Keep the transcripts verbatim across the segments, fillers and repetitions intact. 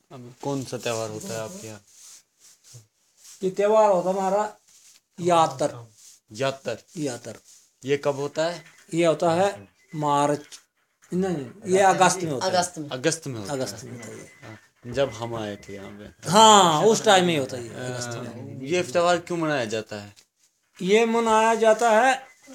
اب کون سا تہوار ہوتا ہے آپ کے یہاں؟ یہ تہوار ہوتا ہمارا یاتر یاتر یاتر یہ کب ہوتا ہے؟ یہ ہوتا ہے مارچ نہیں یہ اگست میں ہوتا ہے اگست میں اگست میں ہوتا اگست میں ہوتا ہے ہے جب ہم آئے تھے یہاں پہ. ہاں اس ٹائم میں ہوتا ہے یہ اگست میں. یہ تہوار کیوں منایا جاتا ہے؟ یہ منایا جاتا ہے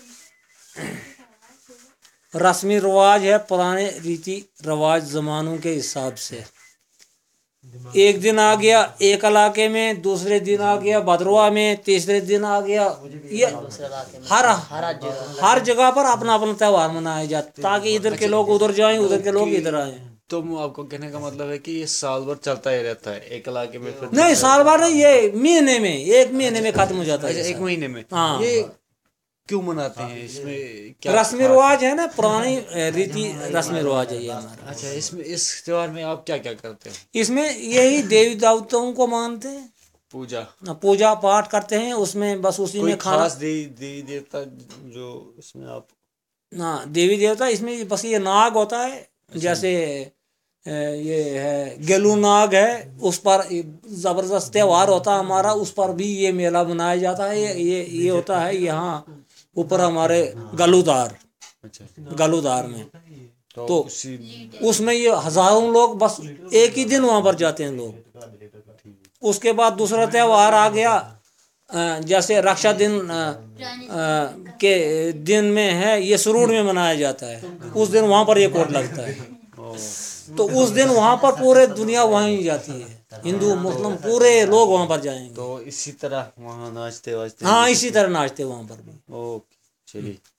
رسمی رواج ہے پرانے ریتی رواج زمانوں کے حساب سے. ایک دن آ گیا ایک علاقے میں، دوسرے دن آ گیا بدروا میں، تیسرے دن آ گیا یہ ہر ہر جگہ پر اپنا اپنا تہوار منایا جاتا ہے تاکہ ادھر کے لوگ ادھر جائیں ادھر کے لوگ ادھر آئیں. تو آپ کو کہنے کا مطلب ہے کہ یہ سال بھر چلتا ہی رہتا ہے ایک علاقے میں؟ پھر نہیں سال بھر نہیں، یہ مہینے میں ایک مہینے میں ختم ہو جاتا ہے. ایک مہینے میں. ہاں یہ کیوں مناتے ہیں؟ اس میں کیا رسمی رواج ہے نا، پرانی ریتی رسمی رواج ہے یہ ہمارا. اچھا اس میں اس تہوار میں آپ کیا کیا کرتے ہیں؟ اس میں یہی دیوی دیوتاؤں کو مانتے ہیں، پوجا پوجا پاٹ کرتے ہیں اس میں، بس اسی کوئی میں کھانا. خاص دیوی دیوی دیوتا جو اس میں آپ؟ ہاں دیوی دیوتا اس میں بس یہ ناگ ہوتا ہے، جیسے یہ ہے گیلو ناگ ہے، اس پر زبردست تہوار ہوتا ہے ہمارا، اس پر بھی یہ میلہ منایا جاتا ہے. یہ یہ ہوتا ہے یہاں اوپر ہمارے گلودار گلودار میں. تو اس میں یہ ہزاروں لوگ بس ایک ہی دن وہاں پر جاتے ہیں لوگ. اس کے بعد دوسرا تہوار آ گیا جیسے رکشا دن کے دن میں ہے، یہ سرور میں منایا جاتا ہے. اس دن وہاں پر یہ کوٹ لگتا ہے، تو اس دن وہاں پر پورے دنیا وہیں جاتی ہے، ہندو مسلم پورے لوگ وہاں پر جائیں گے. تو اسی طرح وہاں ناچتے واچتے؟ ہاں اسی طرح ناچتے وہاں پر بھی. اوکے چلیے.